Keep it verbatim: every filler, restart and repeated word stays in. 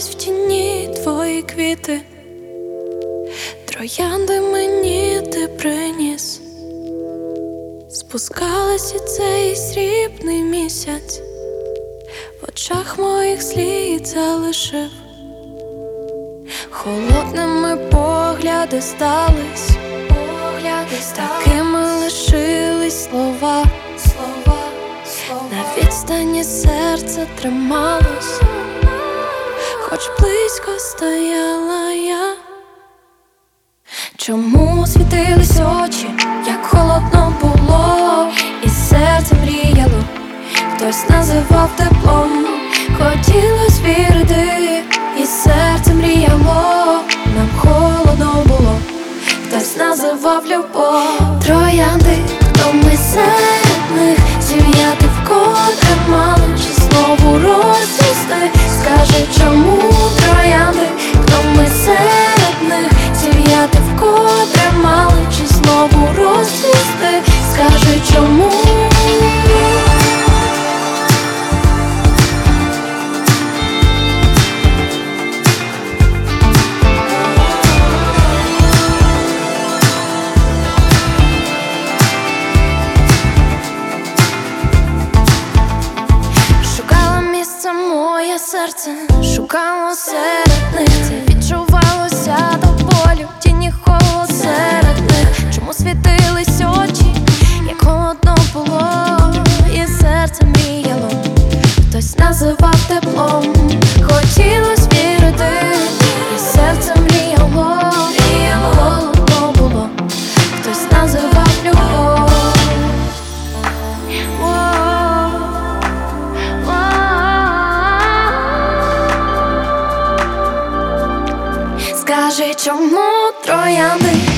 Сховались в тіні твої квіти, троянди мені ти приніс. Спускалась і цей срібний місяць, в очах моїх слід залишив. Холодними погляди стались, погляди стали. Такими лишились слова, слова, слова. На відстані серце трималось, хоч близько стояла я. Чому світились очі, як холодно було, і серце мріяло, хтось називав теплом. Хотілось вірити, і серце мріяло, нам холодно було, хтось називав любов. Троянди, хто ми серед них, зів'яти вкотре мали, чи знову розцвісти? Скажи, чому троянди, хто ми серед них, зів'яти вкотре мали, чи знову розцвісти? Скажи, чому? Моє серце шукало серед них, це відчувалося до болю, тіні холод серед них. Чому світились очі, як холодно було, і серце мріяло, хтось називав теплом. Хотілось вірити, і серце мріяло, холодно було, хтось називав любов. Скажи, чому троянди,